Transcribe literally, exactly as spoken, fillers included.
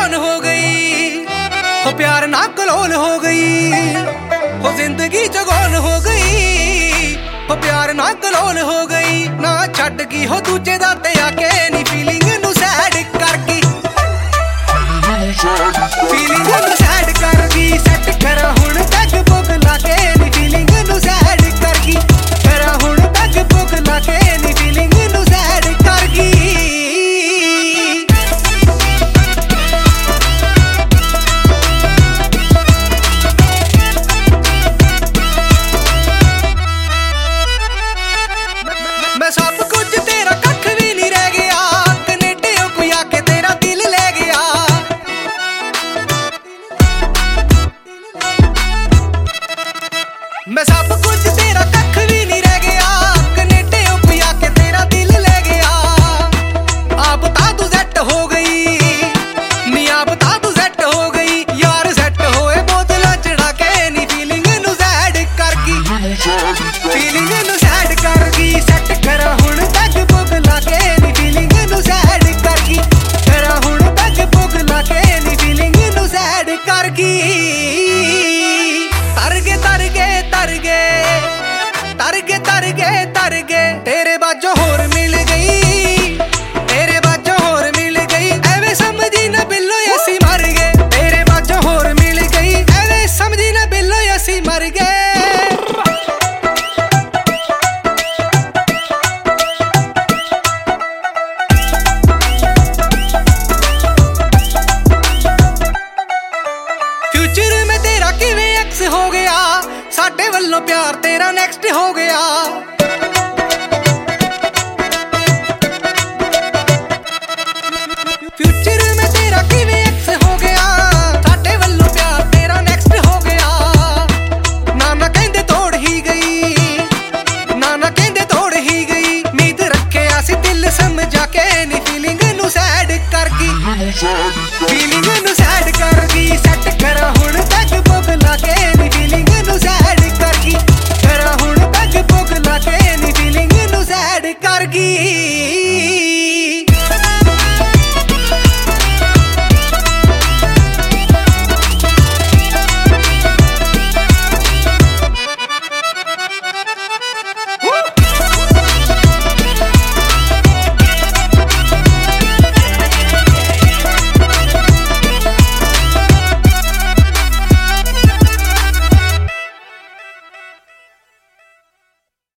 On हो गई, हो प्यार ना कलोल हो गई, हो जिंदगी जगोन हो गई, हो प्यार ना कलोल हो गई। ना छड़ गई हो दूजे दा ते आके नी फीलिंग नू सैड कर गई, फीलिंग नू सैड कर गई। सैट करा हुण पैग पुग लाके नी फीलिंग नू सैड कर गई, करा हुण पैग पुग लाके नी फीलिंग नू सैड कर गई। मैं सब कुछ तेरा कख भी नहीं रह गया, कनेडे कोई आके तेरा दिल ले गया। मैं सब कुछ तेरा कख भी नहीं रह गया, कनेडे कोई आके तेरा दिल ले गया। आप बता तू सेट हो गई, नी आप बता तू सेट हो गई। यार सेट होए बोतल चढ़ा के नी फीलिंग नू सैड कर गई, फीलिंग नू सैड कर गई। सैट करा हुण पैग पुग लाके नी फीलिंग नू सैड कर गई, करा हुण पैग पुग लाके नी फीलिंग नू सैड कर गई। तर गए तर गए तर गए तर गए तर गए तर गए तेरे बाजों होर मिल गई, तेरे बाजों होर मिल गई। एवे समझी ना बिल्लो असी मर गए, तेरे बाजों होर मिल गई। एवे समझी ना बिल्लो असी मर गए। फ्यूचर में तेरा किवें एक्स हो गया, साडे वल्लों प्यार तेरा नेक्स्ट हो गया।